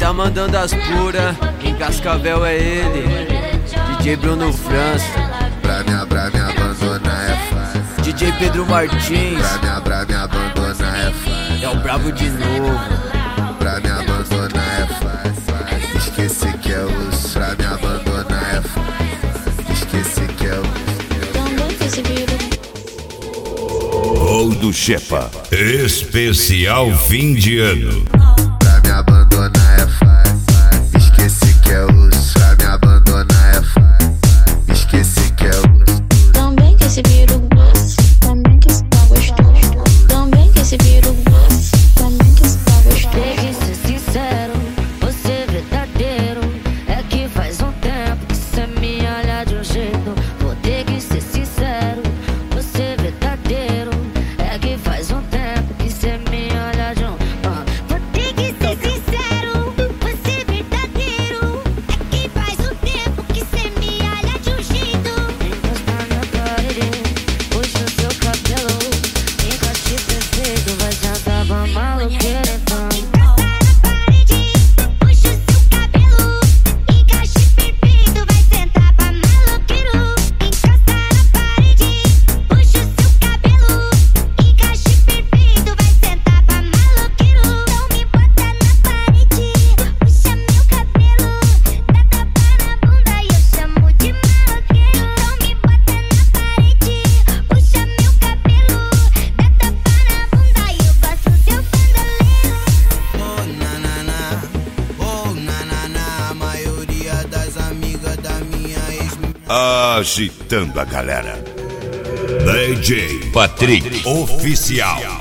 tá mandando as puras, em Cascavel é ele, DJ Bruno França. Pra me abandonar é fácil. DJ Pedro Martins. Pra me abandonar é fácil. É o brabo de novo. Pra me abandonar é fácil. Esqueci que é osso. Pra me abandonar é fácil. Esqueci que é osso. Gol do Chepa, especial fim de ano. Pra me abandonar é fácil. Esqueci que é osso. Pra me abandonar é fácil. Esqueci que é osso. Também que esse viro gosto. Também que está gostoso. Também que esse viro gosto. Também que está gostoso. Tem que ser sincero, você é verdadeiro. É que faz um tempo que cê me olha de um jeito. Vou ter que ser sincero, você é verdadeiro. É que faz um tempo que cê me olha de um. Vou ter que ser sincero, você é verdadeiro. É que faz um tempo que cê me olha de um jeito. Encosta na parede, puxa o seu cabelo. Encaixe perfeito, vai sentar pra maloqueira então. Agitando a galera. DJ Patrick Oficial.